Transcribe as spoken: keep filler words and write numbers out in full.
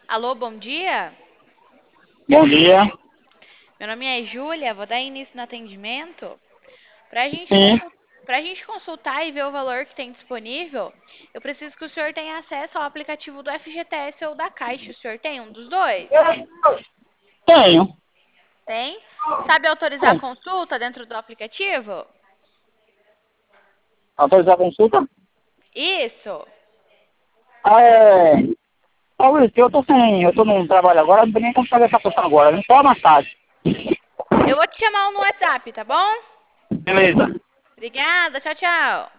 Alô, bom dia. Bom dia. Meu nome é Júlia, vou dar início no atendimento. Para a gente Sim. consul... a gente consultar e ver o valor que tem disponível, eu preciso que o senhor tenha acesso ao aplicativo do F G T S ou da Caixa. O senhor tem um dos dois? Tenho. Tem? Sabe autorizar a Bom, consulta dentro do aplicativo? autorizar a consulta? Isso. Ah, é... Ô, Luiz, eu tô sem... Eu tô num trabalho agora, não tem nem como fazer essa questão agora, não só mais tarde. Eu vou te chamar no WhatsApp, tá bom? Beleza. Obrigada, tchau, tchau.